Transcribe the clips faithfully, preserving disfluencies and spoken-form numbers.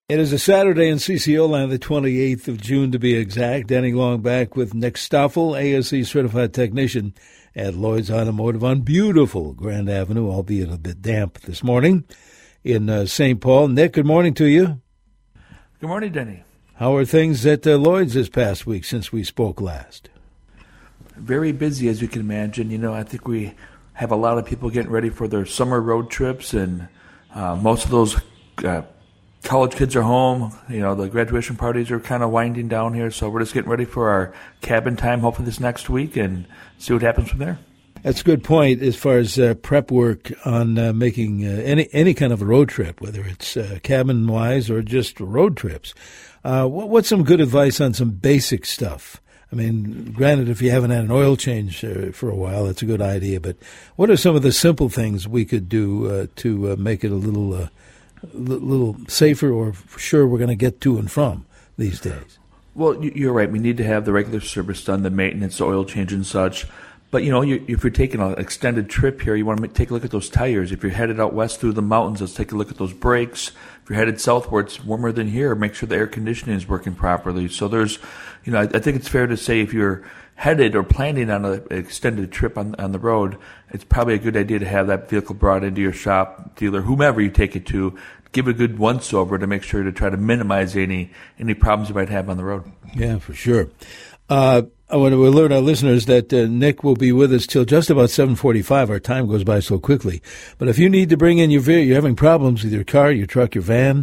It is a Saturday in C C O land, the twenty-eighth of June to be exact. Danny Long back with Nick Stoffel, A S E certified technician at Lloyd's Automotive on beautiful Grand Avenue, albeit a bit damp this morning in uh, Saint Paul. Nick, good morning to you. Good morning, Denny. How are things at uh, Lloyd's this past week since we spoke last? Very busy, as you can imagine. You know, I think we have a lot of people getting ready for their summer road trips, and uh, most of those uh, college kids are home. You know, the graduation parties are kind of winding down here, so we're just getting ready for our cabin time, hopefully this next week, and see what happens from there. That's a good point as far as uh, prep work on uh, making uh, any any kind of a road trip, whether it's uh, cabin-wise or just road trips. Uh, what, what's some good advice on some basic stuff? I mean, granted, if you haven't had an oil change uh, for a while, that's a good idea. But what are some of the simple things we could do uh, to uh, make it a little uh, a little safer, or sure we're going to get to and from these days? Well, you're right. We need to have the regular service done, the maintenance, the oil change and such. But, you know, you, if you're taking an extended trip here, you want to take a look at those tires. If you're headed out west through the mountains, let's take a look at those brakes. If you're headed south where it's warmer than here, make sure the air conditioning is working properly. So there's, you know, I, I think it's fair to say if you're headed or planning on an extended trip on, on the road, it's probably a good idea to have that vehicle brought into your shop, dealer, whomever you take it to. Give a good once-over to make sure to try to minimize any any problems you might have on the road. Yeah, for sure. Uh, I want to alert our listeners that uh, Nick will be with us till just about seven forty-five. Our time goes by so quickly. But if you need to bring in your vehicle, you're having problems with your car, your truck, your van,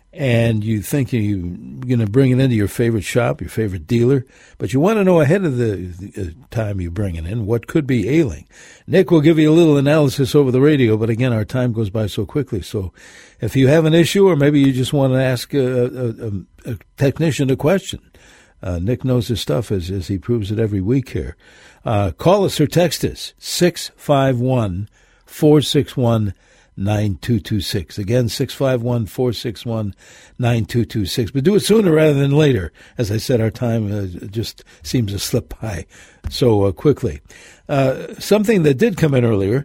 and you think you're going to bring it into your favorite shop, your favorite dealer, but you want to know ahead of the, the time you bring it in what could be ailing. Nick will give you a little analysis over the radio, but again, our time goes by so quickly. So if you have an issue, or maybe you just want to ask a, a, a technician a question, uh, Nick knows his stuff as, as he proves it every week here. Uh, call us or text us, six five one, four six one, nine two two six. Again, six five one, four six one, nine two two six. But do it sooner rather than later. As I said, our time uh, just seems to slip by so uh, quickly. Uh, something that did come in earlier,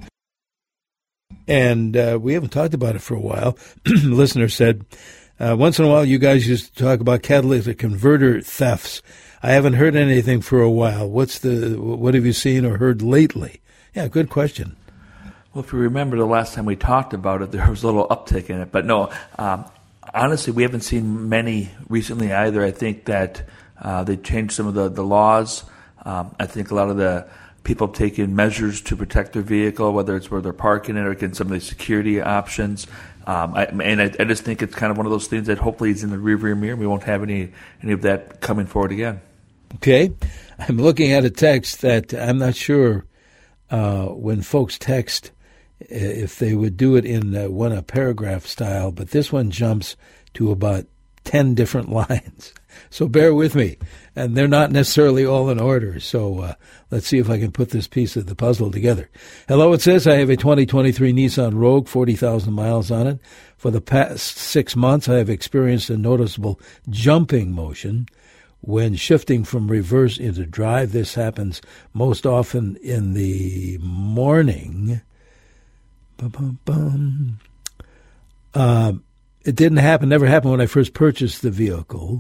and uh, we haven't talked about it for a while. The listener said, uh, once in a while you guys used to talk about catalytic converter thefts. I haven't heard anything for a while. What's the? What have you seen or heard lately? Yeah, good question. Well, if you remember the last time we talked about it, there was a little uptick in it. But no, um, honestly, we haven't seen many recently either. I think that uh, they changed some of the, the laws. Um, I think a lot of the people have taken measures to protect their vehicle, whether it's where they're parking it or getting some of the security options. Um, I, and I, I just think it's kind of one of those things that hopefully is in the rearview mirror. We won't have any, any of that coming forward again. Okay. I'm looking at a text that I'm not sure uh, when folks text if they would do it in uh, one a paragraph style, but this one jumps to about ten different lines. So bear with me. And they're not necessarily all in order. So uh, let's see if I can put this piece of the puzzle together. Hello, it says, I have a twenty twenty-three Nissan Rogue, forty thousand miles on it. For the past six months, I have experienced a noticeable jumping motion when shifting from reverse into drive. This happens most often in the morning. Bum, bum, bum. Uh, it didn't happen, never happened when I first purchased the vehicle.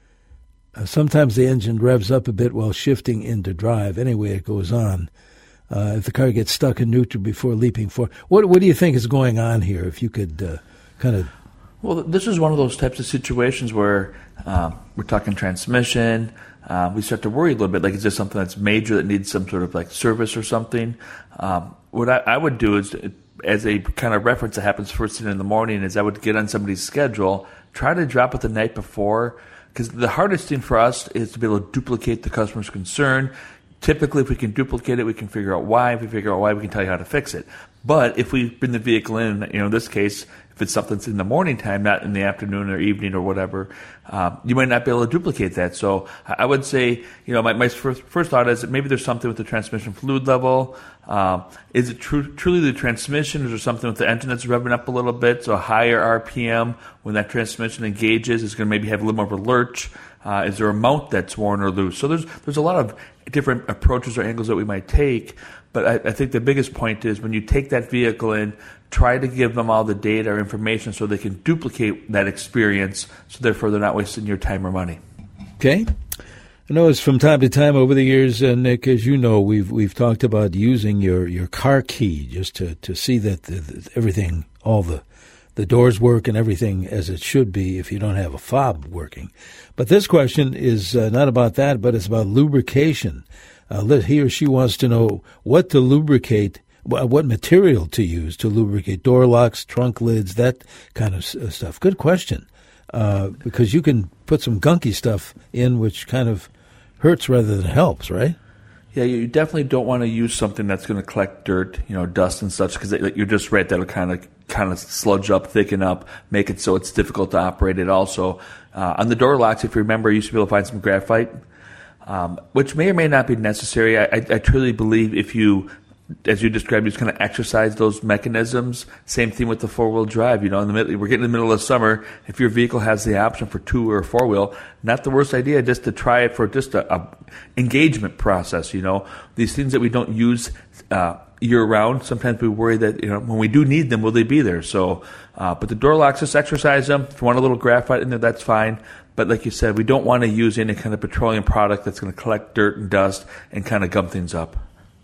Uh, sometimes the engine revs up a bit while shifting into drive. Anyway, it goes on. Uh, if the car gets stuck in neutral before leaping forward. What, what do you think is going on here, if you could uh, kind of... Well, this is one of those types of situations where uh, we're talking transmission. Uh, we start to worry a little bit, like is this something that's major that needs some sort of like service or something? Um, what I, I would do is... as a kind of reference that happens first thing in the morning, is I would get on somebody's schedule, try to drop it the night before, because the hardest thing for us is to be able to duplicate the customer's concern. Typically, if we can duplicate it, we can figure out why. If we figure out why, we can tell you how to fix it. But if we bring the vehicle in, you know, in this case, if it's something that's in the morning time, not in the afternoon or evening or whatever, uh, you might not be able to duplicate that. So I would say, you know, my, my first, first thought is that maybe there's something with the transmission fluid level. Uh, is it tru- truly the transmission, or is there something with the engine that's revving up a little bit, so a higher R P M when that transmission engages, it's going to maybe have a little more of a lurch. Uh, is there a mount that's worn or loose? So there's there's a lot of different approaches or angles that we might take. But I, I think the biggest point is when you take that vehicle in, try to give them all the data or information so they can duplicate that experience, so therefore they're not wasting your time or money. Okay. I know it's from time to time over the years, uh, Nick, as you know, we've we've talked about using your, your car key just to, to see that the, the, everything, all the the doors work and everything as it should be if you don't have a fob working. But this question is uh, not about that, but it's about lubrication. Uh, he or she wants to know what to lubricate, what material to use to lubricate door locks, trunk lids, that kind of stuff. Good question, uh, because you can put some gunky stuff in which kind of hurts rather than helps, right? Yeah, you definitely don't want to use something that's going to collect dirt, you know, dust and such, because you're just right, that'll kind of kind of sludge up, thicken up, make it so it's difficult to operate it. Also, uh, on the door locks, if you remember, you used to be able to find some graphite, um, which may or may not be necessary. I, I, I truly believe if you, as you described, just kind of exercise those mechanisms. Same thing with the four-wheel drive. You know, in the middle, we're getting in the middle of summer. If your vehicle has the option for two or four-wheel, not the worst idea just to try it for just a, a engagement process. You know, these things that we don't use uh, year-round. Sometimes we worry that, you know, when we do need them, will they be there? So, uh, but the door locks, just exercise them. If you want a little graphite in there, that's fine. But like you said, we don't want to use any kind of petroleum product that's going to collect dirt and dust and kind of gum things up.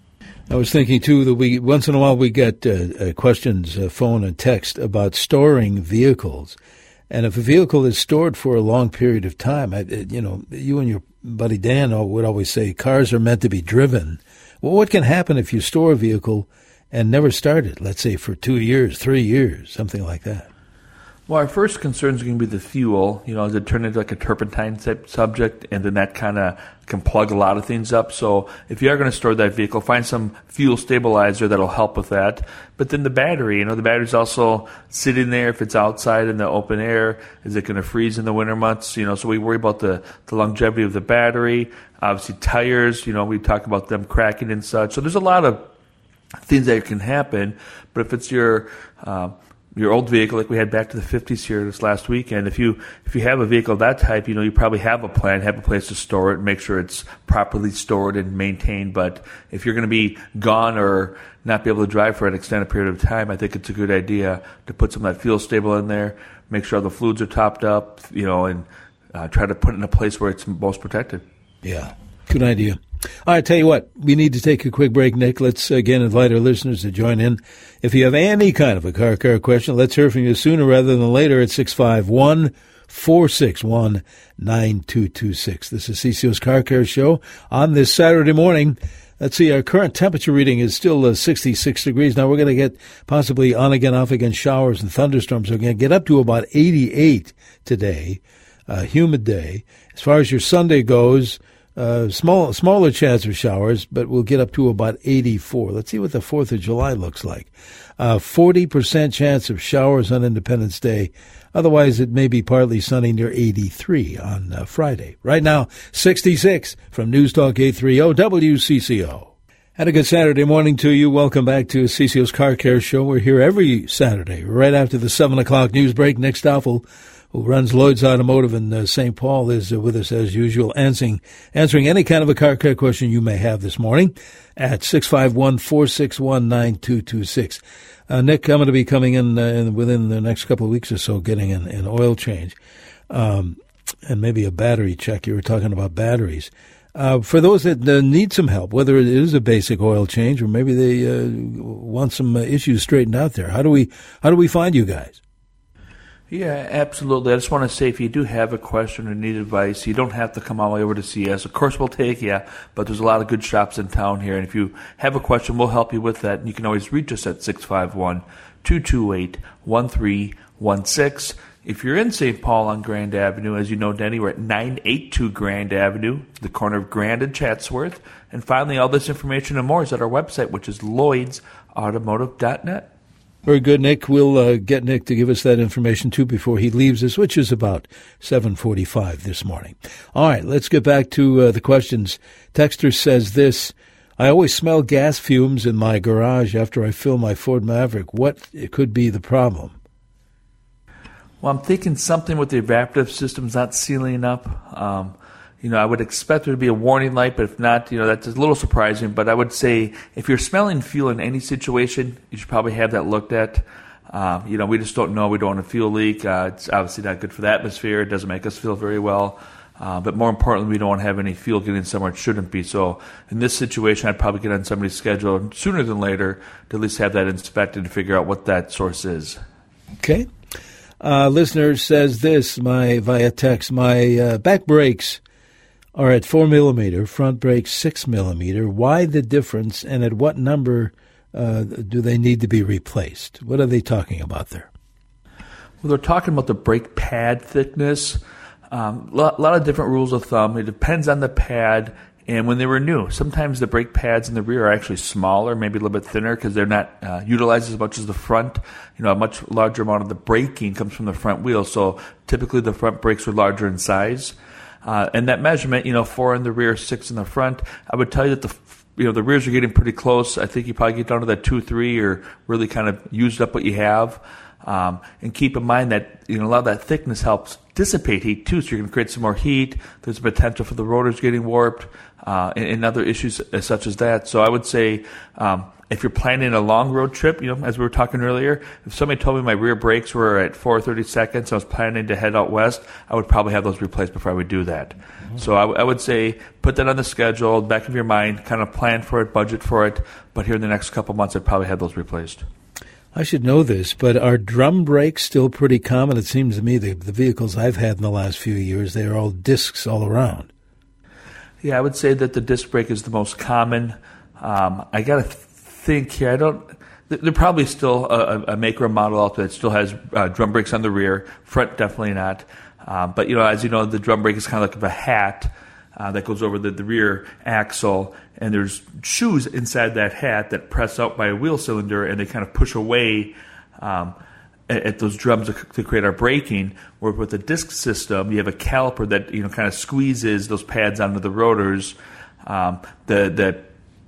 I was thinking, too, that we once in a while we get uh, uh, questions, uh, phone and text, about storing vehicles. And if a vehicle is stored for a long period of time, I, you know, you and your buddy Dan would always say cars are meant to be driven. Well, what can happen if you store a vehicle and never start it, let's say for two years, three years, something like that? Well, our first concern is going to be the fuel. You know, does it turn into like a turpentine type subject, and then that kind of can plug a lot of things up. So if you are going to store that vehicle, find some fuel stabilizer that'll help with that. But then the battery, you know, the battery's also sitting there. If it's outside in the open air, is it going to freeze in the winter months? You know, so we worry about the, the longevity of the battery. Obviously, tires, you know, we talk about them cracking and such. So there's a lot of things that can happen. But if it's your uh, your old vehicle, like we had back to the fifties here this last weekend, if you if you have a vehicle of that type, you know, you probably have a plan, have a place to store it, make sure it's properly stored and maintained. But if you're going to be gone or not be able to drive for an extended period of time, I think it's a good idea to put some of that fuel stable in there, make sure the fluids are topped up, you know, and uh, try to put it in a place where it's most protected. Yeah, good idea. All right, tell you what, we need to take a quick break, Nick. Let's again invite our listeners to join in. If you have any kind of a car car question, let's hear from you sooner rather than later at six five one, four six one, nine two two six. This is C C O's Car Care Show on this Saturday morning. Let's see, our current temperature reading is still uh, sixty-six degrees. Now we're going to get possibly on again, off again showers and thunderstorms. We're going to get up to about eighty-eight today, a humid day. As far as your Sunday goes, Uh, small, smaller chance of showers, but we'll get up to about eighty-four. Let's see what the fourth of July looks like. Uh, forty percent chance of showers on Independence Day. Otherwise, it may be partly sunny near eighty-three on uh, Friday. Right now, sixty-six from News Talk eight thirty W C C O. And a good Saturday morning to you. Welcome back to C C O's Car Care Show. We're here every Saturday, right after the seven o'clock news break. Nick Stoffel, who runs Lloyd's Automotive in uh, Saint Paul, is uh, with us as usual, answering answering any kind of a car care question you may have this morning at six five one, four six one, nine two two six. Uh, Nick, I'm going to be coming in, uh, in within the next couple of weeks or so, getting an, an oil change um, and maybe a battery check. You were talking about batteries. Uh, for those that uh, need some help, whether it is a basic oil change or maybe they uh, want some uh, issues straightened out there, how do we how do we find you guys? Yeah, absolutely. I just want to say, if you do have a question or need advice, you don't have to come all the way over to see us. Of course, we'll take you, but there's a lot of good shops in town here. And if you have a question, we'll help you with that. And you can always reach us at six five one, two two eight, one three one six. If you're in Saint Paul on Grand Avenue, as you know, Denny, we're at nine eighty-two Grand Avenue, the corner of Grand and Chatsworth. And finally, all this information and more is at our website, which is lloyds automotive dot net. Very good, Nick. We'll uh, get Nick to give us that information, too, before he leaves us, which is about seven forty-five this morning. All right, let's get back to uh, the questions. Texter says this: I always smell gas fumes in my garage after I fill my Ford Maverick. What could be the problem? Well, I'm thinking something with the evaporative system's not sealing up. Um, you know, I would expect there to be a warning light, but if not, you know, that's a little surprising. But I would say if you're smelling fuel in any situation, you should probably have that looked at. Um, you know, we just don't know. We don't want a fuel leak. Uh, it's obviously not good for the atmosphere. It doesn't make us feel very well. Uh, but more importantly, we don't want to have any fuel getting somewhere it shouldn't be. So in this situation, I'd probably get on somebody's schedule sooner than later to at least have that inspected to figure out what that source is. Okay. Uh, listener says this my via text, my uh, back brakes are at four millimeter, front brakes six millimeter. Why the difference, and at what number uh, do they need to be replaced? What are they talking about there? Well, they're talking about the brake pad thickness. A um, lot, lot of different rules of thumb. It depends on the pad and when they were new. Sometimes the brake pads in the rear are actually smaller, maybe a little bit thinner because they're not uh, utilized as much as the front. You know, a much larger amount of the braking comes from the front wheel, so typically the front brakes are larger in size. Uh, and that measurement, you know, four in the rear, six in the front, I would tell you that the you know the rears are getting pretty close. I think you probably get down to that two, three, or really kind of used up what you have. Um, and keep in mind that you know a lot of that thickness helps dissipate heat too, so you're going to create some more heat. There's a potential for the rotors getting warped uh, and, and other issues such as that. So I would say um, if you're planning a long road trip, you know, as we were talking earlier, if somebody told me my rear brakes were at four thirty seconds, I was planning to head out west, I would probably have those replaced before I would do that. Mm-hmm. So I, w- I would say put that on the schedule, back of your mind, kind of plan for it, budget for it. But here in the next couple months, I'd probably have those replaced. I should know this, but are drum brakes still pretty common? It seems to me the, the vehicles I've had in the last few years, they are all discs all around. Yeah, I would say that the disc brake is the most common. Um, I got to th- think here. I don't. There probably still a, a maker or model out there that still has uh, drum brakes on the rear. Front, definitely not. Um, but you know, as you know, the drum brake is kind of like a hat uh, that goes over the, the rear axle. And there's shoes inside that hat that press out by a wheel cylinder, and they kind of push away um, at, at those drums to, to create our braking. Where with the disc system, you have a caliper that you know kind of squeezes those pads onto the rotors. Um, the the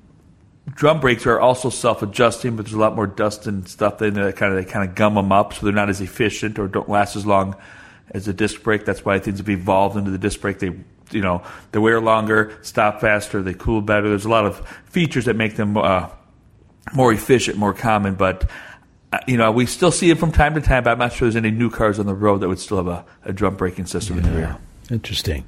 drum brakes are also self-adjusting, but there's a lot more dust and stuff in there that kind of they kind of gum them up, so they're not as efficient or don't last as long as a disc brake. That's why things have evolved into the disc brake. They You know, they wear longer, stop faster, they cool better. There's a lot of features that make them uh, more efficient, more common. But, uh, you know, we still see it from time to time, but I'm not sure there's any new cars on the road that would still have a, a drum braking system yeah. in the rear. Interesting.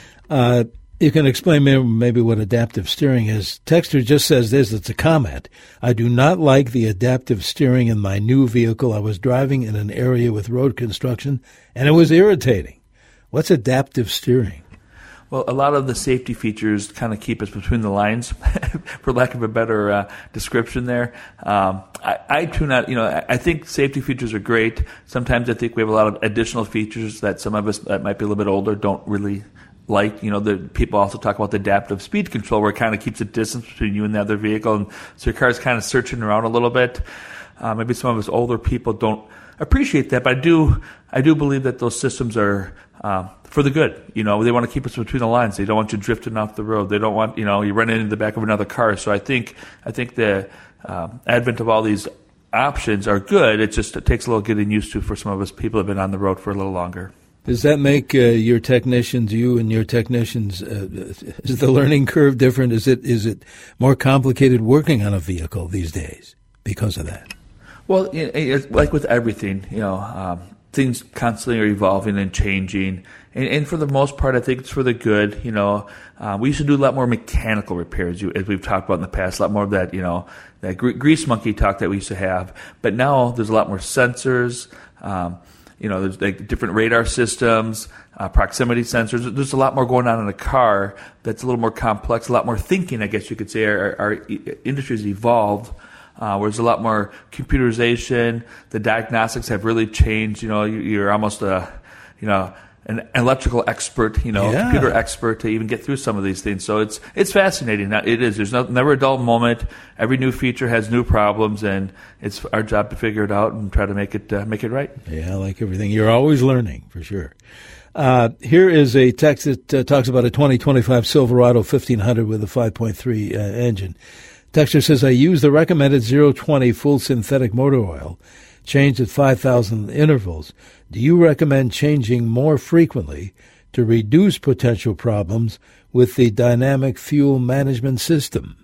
Uh, you can explain maybe what adaptive steering is. Texter just says this, it's a comment. I do not like the adaptive steering in my new vehicle. I was driving in an area with road construction, and it was irritating. What's adaptive steering? Well, a lot of the safety features kind of keep us between the lines, for lack of a better uh, description there. Um, I, I do not, you know, I, I think safety features are great. Sometimes I think we have a lot of additional features that some of us that might be a little bit older don't really like. You know, the people also talk about the adaptive speed control, where it kind of keeps a distance between you and the other vehicle, and so your car is kind of searching around a little bit. Uh, maybe some of us older people don't appreciate that, but I do, I do believe that those systems are uh, for the good. You know, they want to keep us between the lines. They don't want you drifting off the road. They don't want, you know, you run into the back of another car. So I think, I think the uh, advent of all these options are good. It just it takes a little getting used to for some of us people who have been on the road for a little longer. Does that make uh, your technicians, you and your technicians, uh, is the learning curve different? Is it is it more complicated working on a vehicle these days because of that? Well, it's like with everything, you know, um, things constantly are evolving and changing. And, and for the most part, I think it's for the good. You know, uh, we used to do a lot more mechanical repairs, as we've talked about in the past, a lot more of that, you know, that gre- grease monkey talk that we used to have. But now there's a lot more sensors. Um, you know, there's like different radar systems, uh, proximity sensors. There's a lot more going on in a car that's a little more complex, a lot more thinking, I guess you could say. Our, our industry has evolved. Uh, where there's a lot more computerization. The diagnostics have really changed. You know, you, you're almost a, you know, an electrical expert, you know, yeah. computer expert to even get through some of these things. So it's it's fascinating. It is. There's no, never a dull moment. Every new feature has new problems, and it's our job to figure it out and try to make it uh, make it right. Yeah, like everything, you're always learning for sure. Uh, here is a text that uh, talks about a twenty twenty-five Silverado fifteen hundred with a five point three uh, engine. Texter says, I use the recommended zero twenty full synthetic motor oil changed at five thousand intervals. Do you recommend changing more frequently to reduce potential problems with the dynamic fuel management system?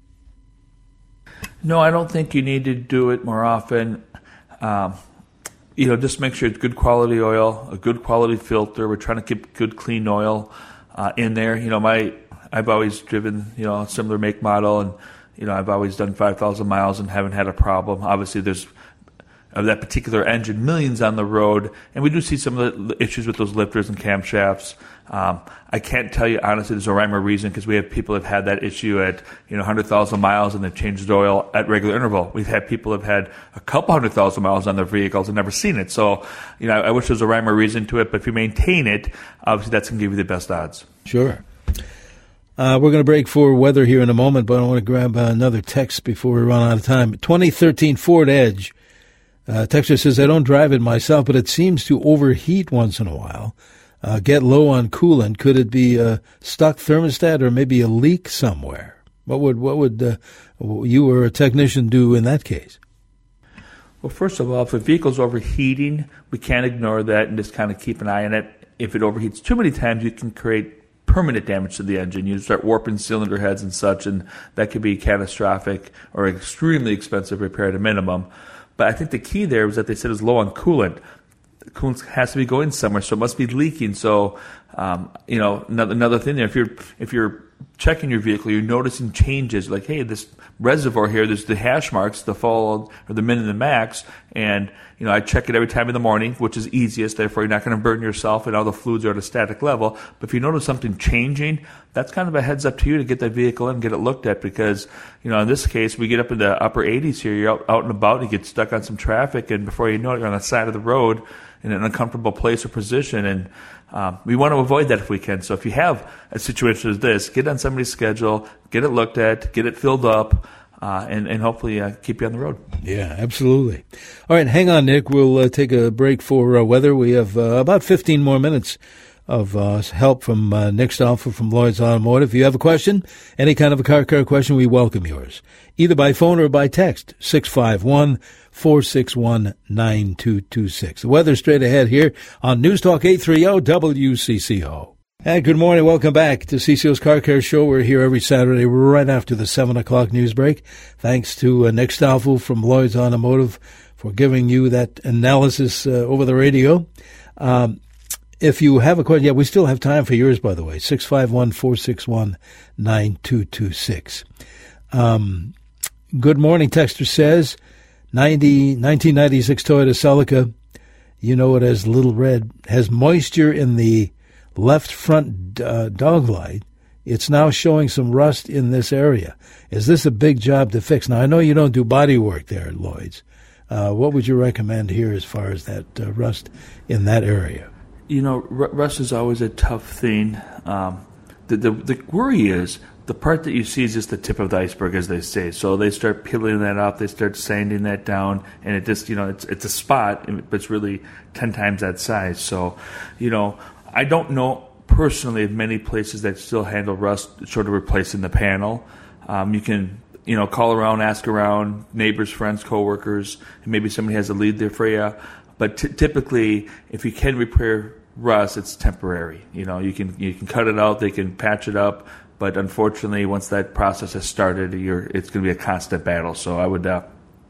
No, I don't think you need to do it more often. Um, you know, just make sure it's good quality oil, a good quality filter. We're trying to keep good, clean oil uh, in there. You know, my I've always driven, you know, a similar make model, and, you know, I've always done five thousand miles and haven't had a problem. Obviously, there's of that particular engine, millions on the road, and we do see some of the issues with those lifters and camshafts. Um, I can't tell you honestly there's a rhyme or reason, because we have people that have had that issue at, you know, one hundred thousand miles and they've changed oil at regular interval. We've had people that have had a couple hundred thousand miles on their vehicles and never seen it. So, you know, I wish there was a rhyme or reason to it, but if you maintain it, obviously that's going to give you the best odds. Sure. Uh, we're going to break for weather here in a moment, but I want to grab uh, another text before we run out of time. twenty thirteen Ford Edge. Uh, Texter says, I don't drive it myself, but it seems to overheat once in a while, uh, get low on coolant. Could it be a stuck thermostat or maybe a leak somewhere? What would what would uh, you or a technician do in that case? Well, first of all, if a vehicle's overheating, we can't ignore that and just kind of keep an eye on it. If it overheats too many times, you can create permanent damage to the engine. You start warping cylinder heads and such, and that could be catastrophic or extremely expensive repair at a minimum. But I think the key there was that they said it was low on coolant. The coolant has to be going somewhere, so it must be leaking. So, um, you know, another, another thing there, if you're if you're checking your vehicle, you're noticing changes, like, hey, this reservoir here, there's the hash marks, the fall or the min and the max, and, you know, I check it every time in the morning, which is easiest, therefore you're not going to burn yourself, and all the fluids are at a static level. But if you notice something changing, that's kind of a heads up to you to get that vehicle in and get it looked at, because, you know, in this case, we get up in the upper eighties here, you're out, out and about, you get stuck on some traffic, and before you know it, you're on the side of the road in an uncomfortable place or position, and um, we want to avoid that if we can. So if you have a situation as this, get on somebody's schedule, get it looked at, get it filled up, uh, and, and hopefully uh, keep you on the road. Yeah, absolutely. All right, hang on, Nick. We'll uh, take a break for uh, weather. We have uh, about fifteen more minutes of uh, help from uh, Nick Stoffel from Lloyd's Automotive. If you have a question, any kind of a car care question, we welcome yours, either by phone or by text, six five one, four six one, nine two two six. The weather straight ahead here on News Talk eight thirty W C C O. And good morning. Welcome back to C C O's Car Care Show. We're here every Saturday right after the seven o'clock news break. Thanks to uh, Nick Stoffel from Lloyd's Automotive for giving you that analysis uh, over the radio. Um, if you have a question, yeah, we still have time for yours, by the way, six five one, four six one, nine two two six. Um, good morning, texter says, ninety, nineteen ninety-six Toyota Celica, you know it as Little Red, has moisture in the left front uh, dog light. It's now showing some rust in this area. Is this a big job to fix? Now, I know you don't do body work there at Lloyd's. Uh, what would you recommend here as far as that uh, rust in that area? You know, r- rust is always a tough thing. Um, the, the the worry is the part that you see is just the tip of the iceberg, as they say. So they start peeling that off, they start sanding that down, and it just, you know, it's it's a spot, but it's really ten times that size. So, you know, I don't know personally of many places that still handle rust short of replacing the panel. Um, you can, you know, call around, ask around, neighbors, friends, coworkers, and maybe somebody has a lead there for you. But t- typically, if you can repair rust, it's temporary. You know, you can you can cut it out, they can patch it up, but unfortunately, once that process has started, you're it's going to be a constant battle. So I would uh,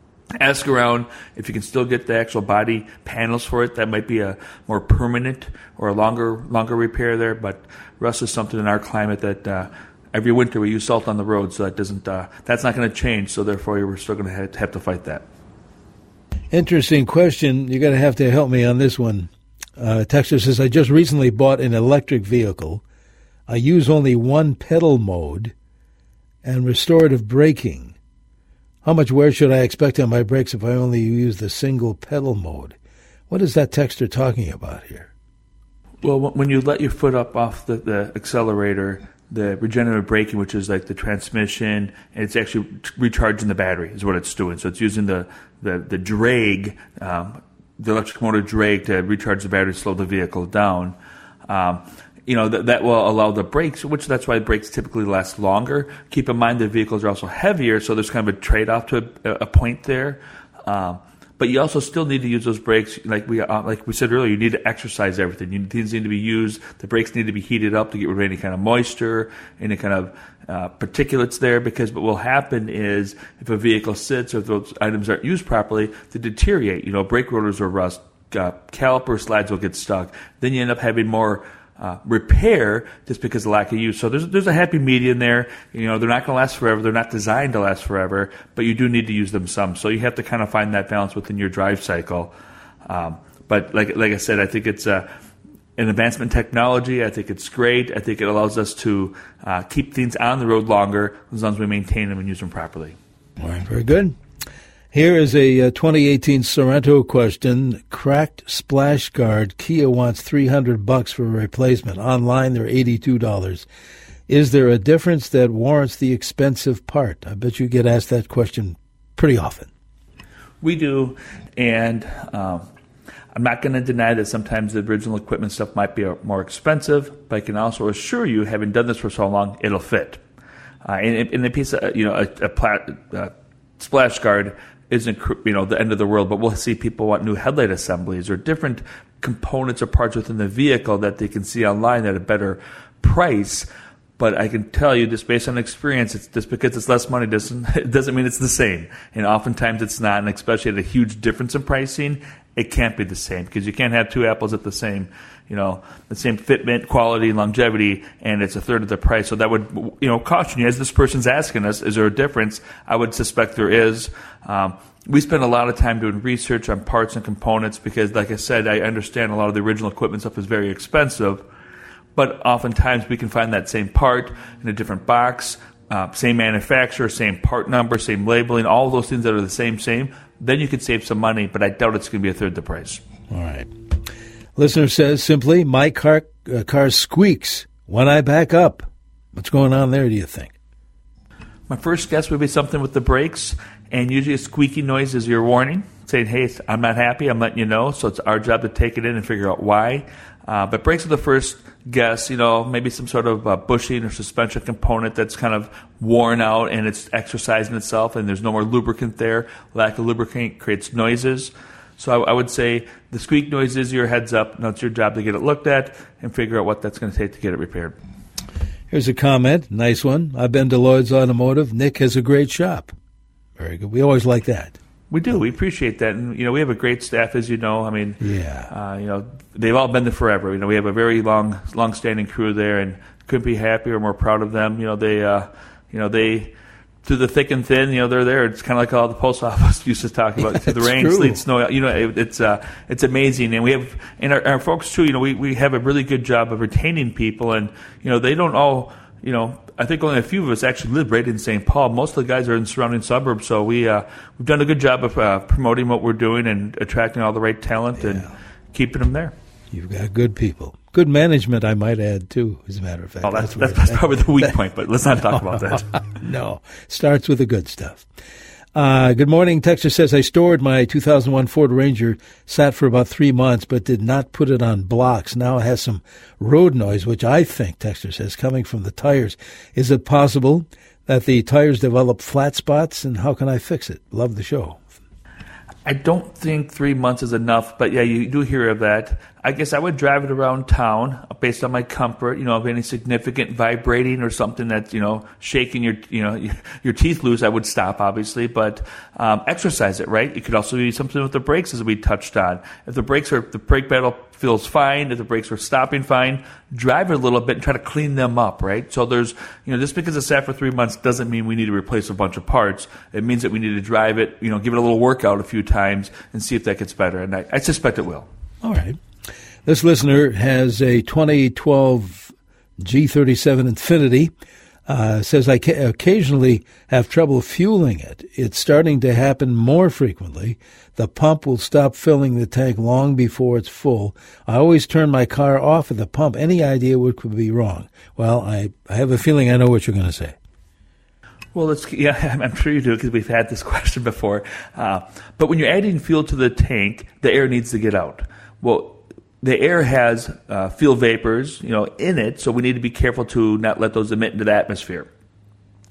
ask around if you can still get the actual body panels for it. That might be a more permanent or a longer longer repair there. But rust is something in our climate that uh, every winter we use salt on the road, so that doesn't uh, that's not going to change. So therefore, we're still going to have to fight that. Interesting question. You're going to have to help me on this one. Uh, Texas says, I just recently bought an electric vehicle. I use only one pedal mode and restorative braking. How much wear should I expect on my brakes if I only use the single pedal mode? What is that texter talking about here? Well, when you let your foot up off the, the accelerator, the regenerative braking, which is like the transmission, and it's actually recharging the battery is what it's doing. So it's using the, the, the drag, um, the electric motor drag to recharge the battery, slow the vehicle down. Um, you know, th- that will allow the brakes, which that's why brakes typically last longer. Keep in mind the vehicles are also heavier, so there's kind of a trade-off to a, a point there. Um, but you also still need to use those brakes. Like we uh, like we said earlier, you need to exercise everything. You, things need to be used. The brakes need to be heated up to get rid of any kind of moisture, any kind of uh, particulates there. Because what will happen is if a vehicle sits or if those items aren't used properly, they deteriorate. You know, brake rotors will rust, uh, caliper slides will get stuck. Then you end up having more Uh, repair just because of lack of use. So there's there's a happy medium there. You know, they're not going to last forever. They're not designed to last forever, but you do need to use them some. So you have to kind of find that balance within your drive cycle. Um, but like like I said, I think it's uh, an advancement in technology. I think it's great. I think it allows us to uh, keep things on the road longer as long as we maintain them and use them properly. All right, very good. Here is a uh, twenty eighteen Sorento question. Cracked splash guard. Kia wants three hundred bucks for a replacement. Online, they're eighty-two dollars. Is there a difference that warrants the expensive part? I bet you get asked that question pretty often. We do, and um, I'm not going to deny that sometimes the original equipment stuff might be more expensive, but I can also assure you, having done this for so long, it'll fit. Uh, and in the piece of, you know, a, a plat, uh, splash guard isn't, you know, the end of the world, but we'll see people want new headlight assemblies or different components or parts within the vehicle that they can see online at a better price. But I can tell you, just based on experience, it's just because it's less money doesn't it doesn't mean it's the same. And oftentimes it's not, and especially at a huge difference in pricing, it can't be the same because you can't have two apples at the same, you know, the same fitment, quality, and longevity, and it's a third of the price. So that would, you know, caution you as this person's asking us, is there a difference? I would suspect there is. Um, we spend a lot of time doing research on parts and components because, like I said, I understand a lot of the original equipment stuff is very expensive. But oftentimes we can find that same part in a different box, uh, same manufacturer, same part number, same labeling, all of those things that are the same, same. Then you could save some money, but I doubt it's going to be a third the price. All right. Listener says simply, my car, uh, car squeaks when I back up. What's going on there, do you think? My first guess would be something with the brakes, and usually a squeaky noise is your warning, saying, hey, I'm not happy, I'm letting you know, so it's our job to take it in and figure out why. Uh, but brakes are the first guess, you know, maybe some sort of uh, bushing or suspension component that's kind of worn out and it's exercising itself and there's no more lubricant there. Lack of lubricant creates noises. So I, I would say the squeak noise is your heads up. Now it's your job to get it looked at and figure out what that's going to take to get it repaired. Here's a comment, nice one. I've been to Lloyd's Automotive. Nick has a great shop. Very good. We always like that. We do. We appreciate that. And, you know, we have a great staff, as you know. I mean, yeah. uh, you know, they've all been there forever. You know, we have a very long, long-standing crew there and couldn't be happier or more proud of them. You know, they, uh, you know, they, through the thick and thin, you know, they're there. It's kind of like all the post office used to talk about, through the rain, true. sleet, snow. You know, it, it's, uh, it's amazing. And we have, and our, our folks too, you know, we, we have a really good job of retaining people and, you know, they don't all, you know, I think only a few of us actually live right in Saint Paul. Most of the guys are in surrounding suburbs, so we, uh, we've done a good job of uh, promoting what we're doing and attracting all the right talent yeah. and keeping them there. You've got good people. Good management, I might add, too, as a matter of fact. Oh, that's, that's, that's, that's probably the weak point, but let's not talk about that. No, starts with the good stuff. Uh, good morning. Texter says, I stored my two thousand one Ford Ranger, sat for about three months, but did not put it on blocks. Now it has some road noise, which I think, Texter says, coming from the tires. Is it possible that the tires develop flat spots, and how can I fix it? Love the show. I don't think three months is enough, but yeah, you do hear of that. I guess I would drive it around town based on my comfort. You know, if any significant vibrating or something that's, you know, shaking your, you know, your, your teeth loose, I would stop, obviously. But um, exercise it, right? It could also be something with the brakes, as we touched on. If the brakes are, the brake pedal feels fine, if the brakes are stopping fine, drive it a little bit and try to clean them up, right? So there's, you know, just because it's sat for three months doesn't mean we need to replace a bunch of parts. It means that we need to drive it, you know, give it a little workout a few times and see if that gets better. And I, I suspect it will. All right. This listener has a twenty twelve G thirty-seven Infiniti. Uh, says, I ca- occasionally have trouble fueling it. It's starting to happen more frequently. The pump will stop filling the tank long before it's full. I always turn my car off at the pump. Any idea what could be wrong? Well, I, I have a feeling I know what you're going to say. Well, it's, yeah, I'm sure you do because we've had this question before. Uh, but when you're adding fuel to the tank, the air needs to get out. Well, the air has uh, fuel vapors, you know, in it, so we need to be careful to not let those emit into the atmosphere.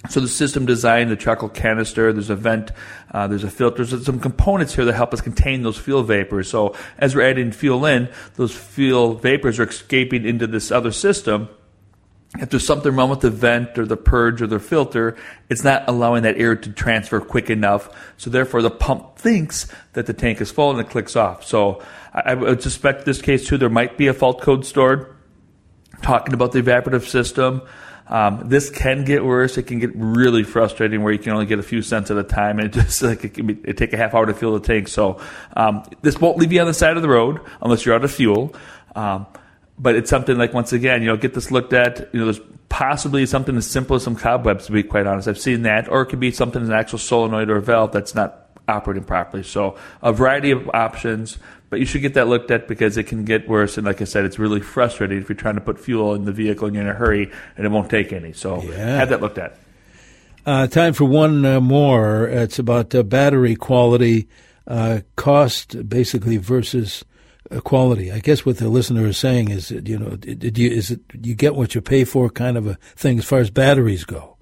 So the system design, the charcoal canister, there's a vent, uh, there's a filter, there's some components here that help us contain those fuel vapors. So as we're adding fuel in, those fuel vapors are escaping into this other system. If there's something wrong with the vent or the purge or the filter, it's not allowing that air to transfer quick enough. So therefore the pump thinks that the tank is full and it clicks off. So I, I would suspect this case too, there might be a fault code stored talking about the evaporative system. Um, this can get worse. It can get really frustrating where you can only get a few cents at a time, and it just like it can be, it take a half hour to fill the tank. So um, this won't leave you on the side of the road unless you're out of fuel. Um, but it's something like, once again, you know, get this looked at. You know, there's possibly something as simple as some cobwebs, to be quite honest. I've seen that, or it could be something an actual solenoid or a valve that's not operating properly. So a variety of options. But you should get that looked at because it can get worse. And like I said, it's really frustrating if you're trying to put fuel in the vehicle and you're in a hurry and it won't take any. So yeah. have that looked at. Uh, time for one uh, more. It's about uh, battery quality, uh, cost basically versus uh, quality. I guess what the listener is saying is, that, you know, did you, is it you get what you pay for kind of a thing as far as batteries go?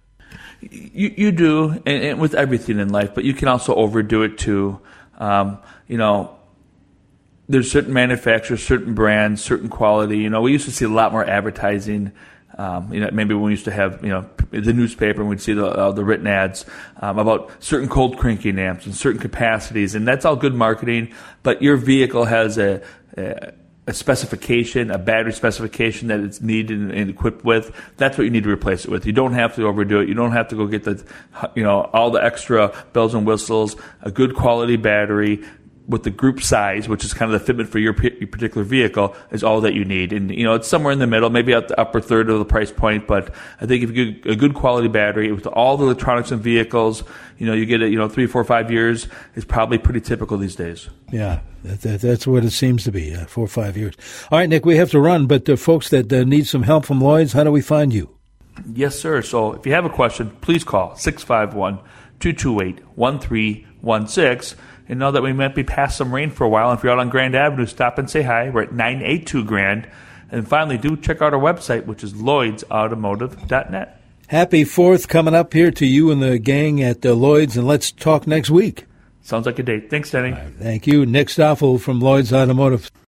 You, you do, and, and with everything in life, but you can also overdo it too. Um, you know, there's certain manufacturers, certain brands, certain quality. You know, we used to see a lot more advertising. Um, you know, maybe when we used to have, you know, the newspaper and we'd see the uh, the written ads um, about certain cold cranking amps and certain capacities, and that's all good marketing. But your vehicle has a, a, a specification, a battery specification that it's needed and, and equipped with. That's what you need to replace it with. You don't have to overdo it. You don't have to go get the, you know, all the extra bells and whistles. A good quality battery with the group size, which is kind of the fitment for your, p- your particular vehicle, is all that you need. And, you know, it's somewhere in the middle, maybe at the upper third of the price point, but I think if you get a good quality battery with all the electronics in vehicles, you know, you get it, you know, three, four, five years is probably pretty typical these days. Yeah, that, that, that's what it seems to be, uh, four or five years. All right, Nick, we have to run, but uh, folks that uh, need some help from Lloyd's, how do we find you? Yes, sir. So if you have a question, please call six five one, two two eight, one three one six. And know that we might be past some rain for a while. And if you're out on Grand Avenue, stop and say hi. We're at nine eighty-two Grand. And finally, do check out our website, which is lloyds automotive dot net. Happy fourth coming up here to you and the gang at uh, Lloyd's, and let's talk next week. Sounds like a date. Thanks, Denny. Right, thank you. Nick Stoffel from Lloyd's Automotive.